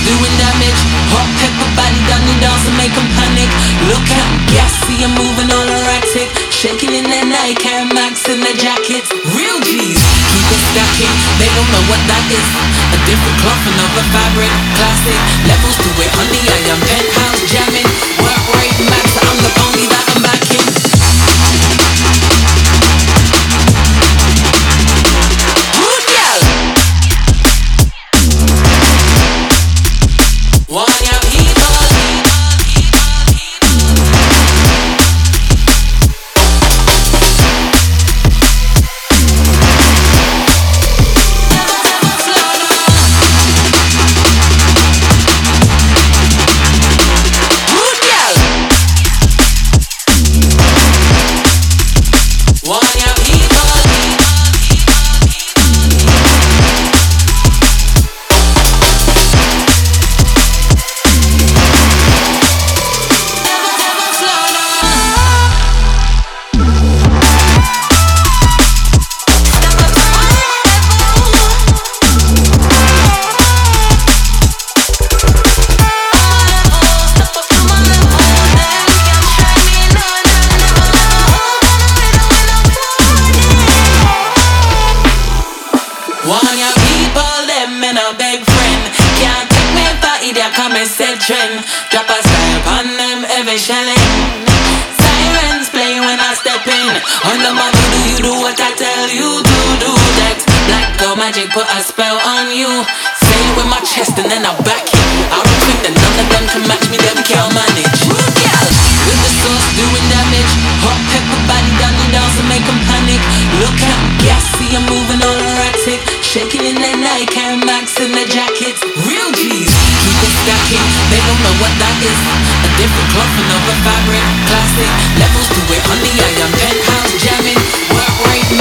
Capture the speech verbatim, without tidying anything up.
doing damage. Hot pepper body done the dance and make 'em panic. Look at 'em gassy and moving all erratic. Shaking in their Nike Air Max in their jackets. Real G's, keep it stacking. They don't know what that is. A different cloth, another fabric. Classic, levels to it, honey. I am penthouse jamming. Work rate max, I'm the pony that I'm backing. Good gal. One ya people. One ya people, them and a big friend. Can't take me for idiot, come and set trend. Drop a style on them, every shelling. Sirens play when I step in. Under my voodoo, you do what I tell you to do. Dex, black girl magic, put a spell on you. Say it with my chest and then I back it. I don't think that none of them can match me, them can't manage. Yeah. With the sauce doing damage. Hot pepper body done the dance and make 'em panic. Look at 'em gassy and moving all erratic. Shaking in their Nike Air Max in their jackets. Real G's, keep it stacking. They don't know what that is. A different cloth, another fabric. Classic, levels to it, honey. I am penthouse jamming. Work rate